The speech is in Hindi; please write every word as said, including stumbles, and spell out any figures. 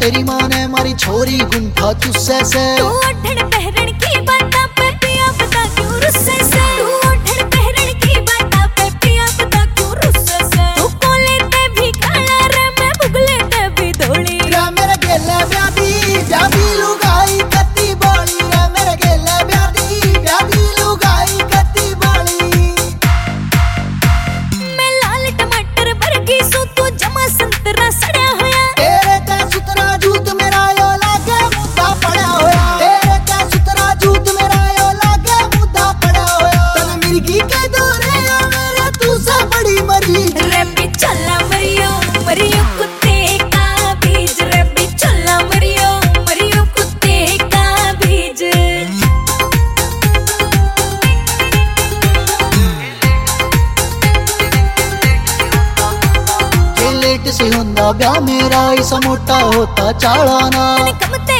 तेरी माँ ने मारी छोरी गुंठा तुस्से से। तू ओढ़न पहरन की बाता पे पिया बता क्यों रुस्से से। तू ओढ़न पहरन की बाता पे पिया बता क्यों रुस्से से। तू कोले ते भी काला रे मैं बुगले ते भी धोली रे मेरे गेले ब्यादी ब्यादी लुगाई कत्ती बोली। रे मेरे गेले ब्यादी ब्यादी लुगाई कत्ती बोली। मैं लाल टमाटर वर्गी सू तू जमा संतरा सड़या होया। तेरे ते सुतरा जूत मेरा यो लागे मुद्दा पड़ा होया। तेरे ते सुतरा जूत मेरा यो लागे मुद्दा पड़ा होया। तन मिर्गी के दौरे मेरे तू से बड़ी मरी। रे बिचौला मरियो मरियो कुत्ते का बीज। रे बिचौला मरियो मरियो कुत्ते का बीज। लेट से हुंदा ब्याह मेरा इस मोटा होता चालाना। कम